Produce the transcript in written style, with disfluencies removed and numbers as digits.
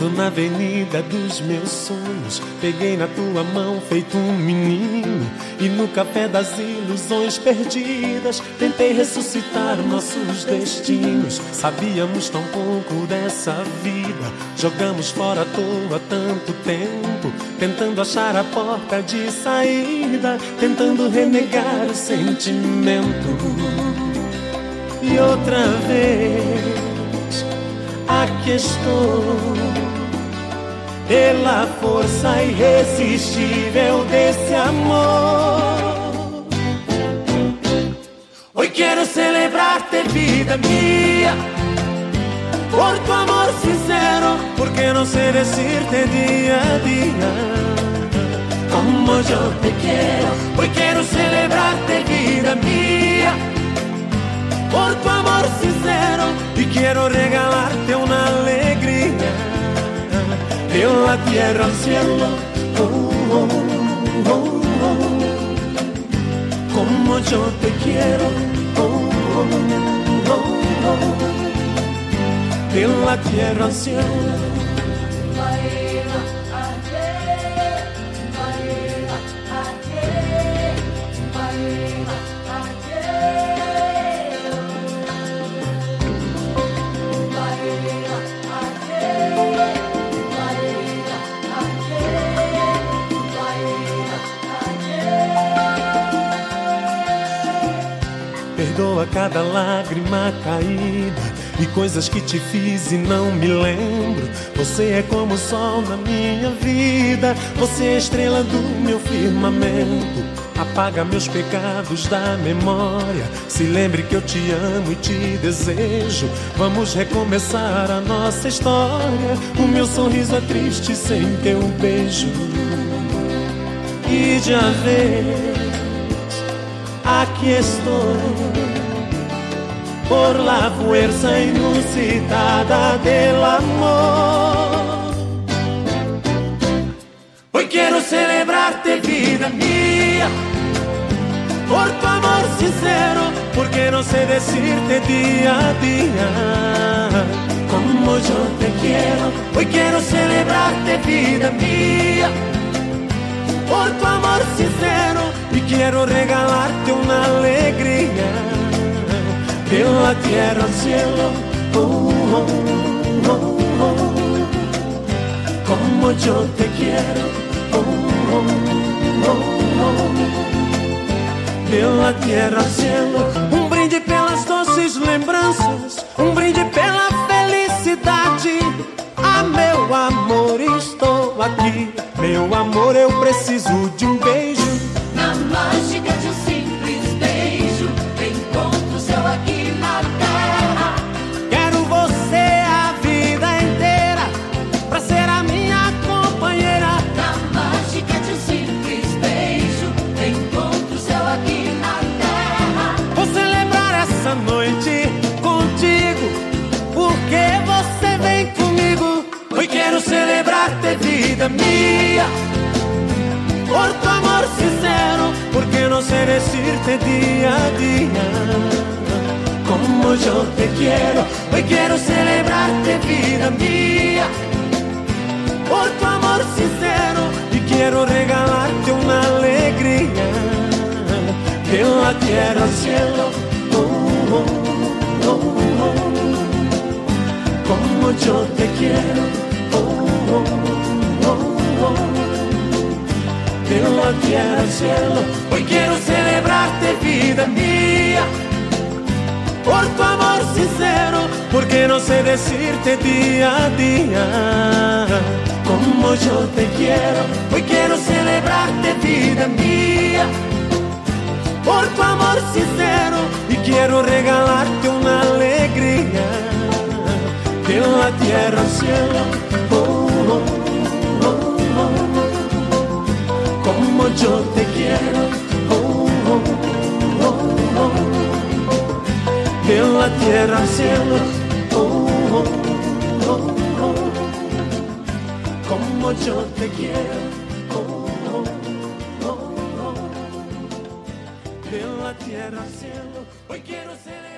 Andando na avenida dos meus sonhos, peguei na tua mão feito um menino, e no café das ilusões perdidas tentei ressuscitar nossos destinos. Sabíamos tão pouco dessa vida, jogamos fora à toa tanto tempo, tentando achar a porta de saída, tentando renegar o sentimento. E outra vez aqui estou, pela força irresistível desse amor. Hoje quero celebrar-te, vida minha, por tu amor sincero, porque não sei decir-te dia a dia como eu te quero. Hoje quero celebrar-te, vida minha, por tu amor sincero, y quiero regalarte una alegría de la tierra al cielo. Oh, oh, oh, oh. Como yo te quiero. Oh, oh, oh, oh. De la tierra al cielo. Perdoa cada lágrima caída e coisas que te fiz e não me lembro. Você é como o sol na minha vida, você é a estrela do meu firmamento. Apaga meus pecados da memória, se lembre que eu te amo e te desejo. Vamos recomeçar a nossa história, o meu sorriso é triste sem teu beijo. E já vês, aqui estou, por la fuerza inusitada del amor. Hoy quiero celebrarte, vida mía, por tu amor sincero, porque no sé decirte día a día como yo te quiero. Hoy quiero celebrarte, vida mía, por tu amor sincero, y quiero regalarte una alegría de la tierra al cielo. Oh, oh, oh, oh. Como yo te quiero. Oh, oh, oh, oh. De la tierra al cielo. Um brinde pelas doces lembranças, um brinde pela felicidade. Ah, meu amor, estou aqui. Meu amor, eu preciso de um beijo. Na mágica de um simples beijo, encontro o céu aqui na terra. Quero você a vida inteira, pra ser a minha companheira. Na mágica de um simples beijo, encontro o céu aqui na terra. Vou celebrar essa noite contigo, porque você vem comigo. Hoje quero celebrar-te, vida minha, por tu amor sincero, porque no sé decirte día a día como yo te quiero. Hoy quiero celebrarte, vida mía, por tu amor sincero, y quiero regalarte una alegría de la tierra al cielo. Oh, oh, oh, oh. Como yo te quiero. Oh, oh, oh, oh. De la tierra al cielo. Hoy quiero celebrarte, vida mía, por tu amor sincero, porque no sé decirte día a día como yo te quiero. Hoy quiero celebrarte, vida mía, por tu amor sincero, y quiero regalarte una alegría de la tierra al cielo. Oh, oh, oh, oh. Como yo te quiero. Oh, oh, oh, oh. De la tierra al cielo. Oh, oh, oh, oh. Como yo te quiero. Oh, oh, oh, oh. De la tierra al cielo. Hoy quiero ser